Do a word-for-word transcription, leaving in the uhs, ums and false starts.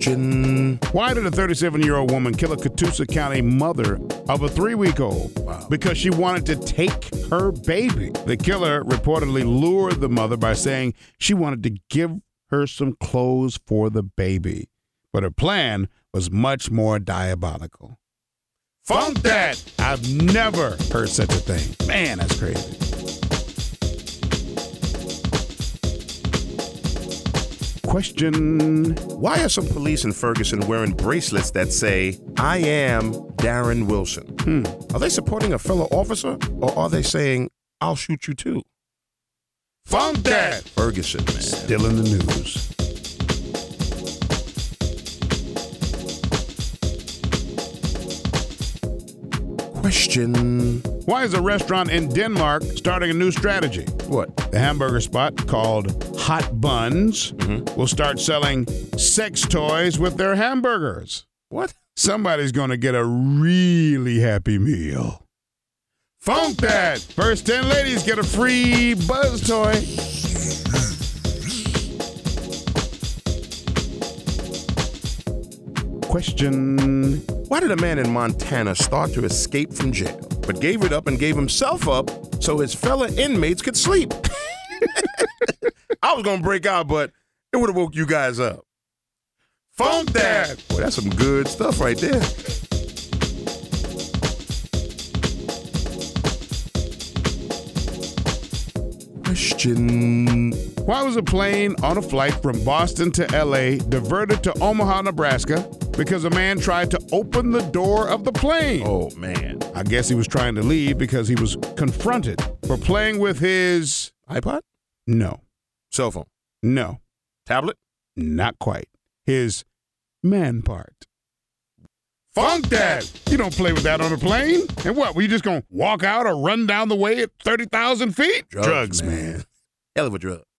Question. Why did a thirty-seven-year-old woman kill a Catoosa County mother of a three-week-old? Wow. Because she wanted to take her baby. The killer reportedly lured the mother by saying she wanted to give her some clothes for the baby. But her plan was much more diabolical. Funk that! I've never heard such a thing. Man, that's crazy. Question. Why are some police in Ferguson wearing bracelets that say, I am Darren Wilson? Hmm. Are they supporting a fellow officer, or are they saying, I'll shoot you too? Funk that! Ferguson, man. Still in the news. Question. Why is a restaurant in Denmark starting a new strategy? What? The hamburger spot called Hot Buns Mm-hmm. will start selling sex toys with their hamburgers. What? Somebody's going to get a really happy meal. Funk that! First ten ladies get a free Buzz toy. Question. Why did a man in Montana start to escape from jail, but gave it up and gave himself up so his fellow inmates could sleep? I was going to break out, but it would have woke you guys up. Funk that! Boy, that's some good stuff right there. Question. Why was a plane on a flight from Boston to L A diverted to Omaha, Nebraska because a man tried to open the door of the plane? Oh, man. I guess he was trying to leave because he was confronted for playing with his... iPod? No. Cell phone? No. Tablet? Not quite. His man part. Funk that! You don't play with that on a plane. And what, were you just going to walk out or run down the way at thirty thousand feet? Drugs, man. Hell of a drug.